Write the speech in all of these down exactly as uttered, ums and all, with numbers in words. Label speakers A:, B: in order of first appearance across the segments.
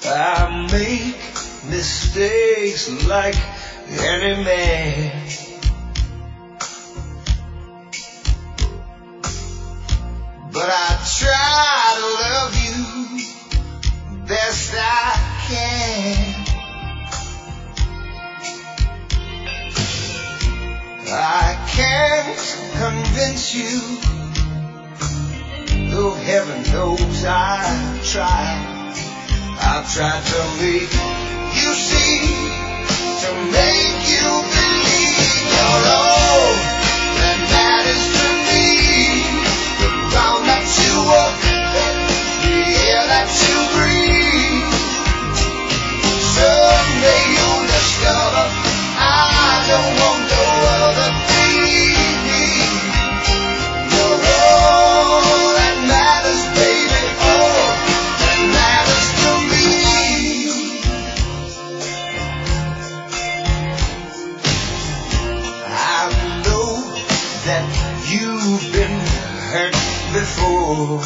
A: I make mistakes like any man, but I try to love you best I can. I can't convince you, though heaven knows I've tried. I've tried to make you see, to make you believe you're all that matters to me. The ground that you walk, the air that you breathe. Someday you'll discover I don't want no other thing. You're all that matters, baby, all that matters to me. I know that you've been hurt before,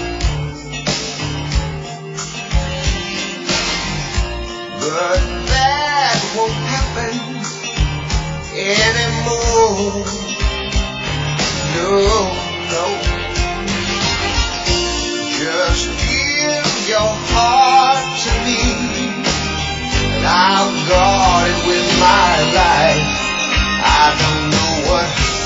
A: but that won't happen anymore. No, no. Just give your heart to me, and I'll guard it with my life. I don't know what